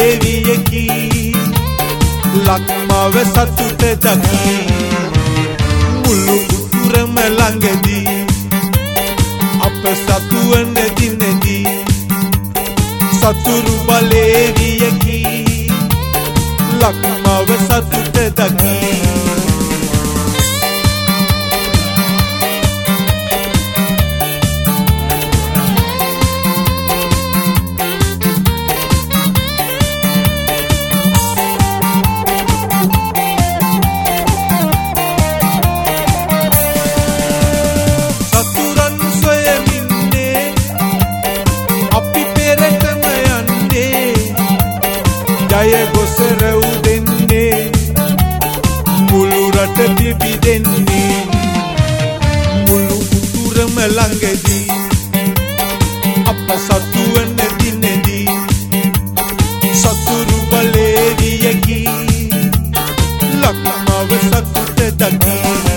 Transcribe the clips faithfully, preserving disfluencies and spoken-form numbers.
බලේවියකි ලක්මව සතුට දකි මුළු උතුරම ළඟදී අප සතුවන දිනදී සතුරු බලේවියකි ලක්මව සතුට දකි ජය ගොස රැව් දෙන්නේ මුළු රට පිබිදෙන්නේ මුළු උතුරම ළඟදී අප සතුවන දිනදී සතුරු බලේවියකි ලක්මව සතුට දකි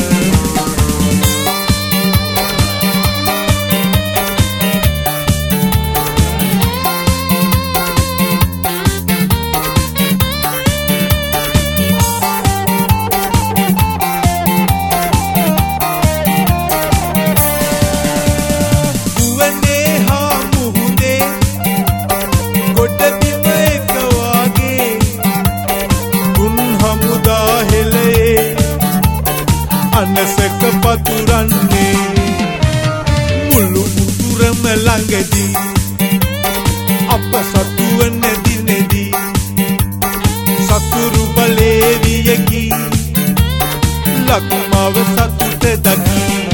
අනසක පතුරන්නේ මුළු උතුරම ළඟදී අප සතුවන දිනදී සතුරු බලේවියකි ලක්මව සතුට දකි